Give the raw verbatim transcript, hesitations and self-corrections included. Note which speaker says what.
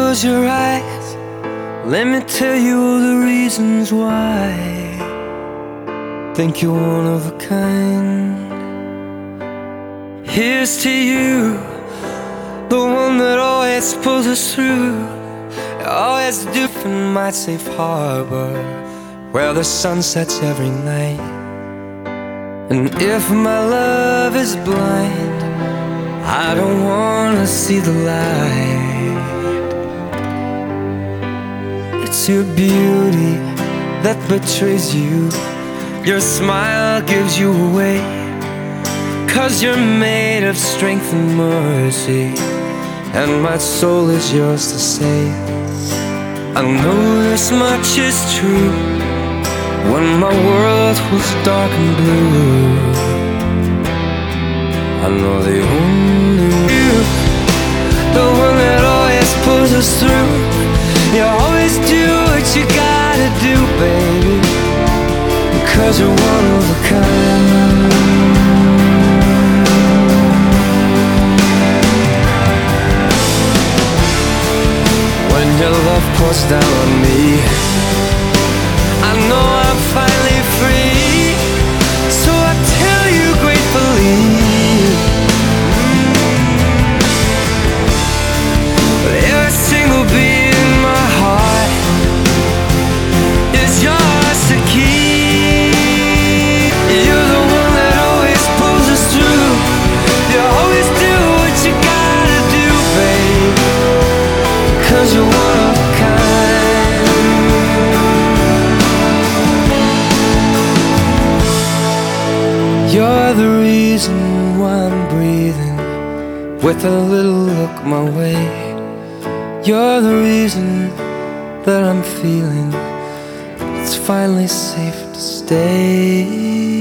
Speaker 1: close your eyes, let me tell you all the reasons why. Think you're one of a kind. Here's to you, the one that always pulls us through, always do from my safe harbor, where the sun sets every night. And if my love is blind, I don't wanna see the light. It's your beauty that betrays you, your smile gives you away, 'cause you're made of strength and mercy, and my soul is yours to save. I know this much is true, when my world was dark and blue, I know the only you, the one that always pulls us through. You always do what you gotta do, baby, because you're one of a kind. When your love pours down on me, I know I'm finally free, so I tell you gratefully, every single beat in my heart is yours to keep. You're the one that always pulls us through. You always do what you gotta do, babe, 'cause you're one of a kind. You're the reason why I'm breathing with a little look my way. You're the reason that I'm feeling it's finally safe to stay.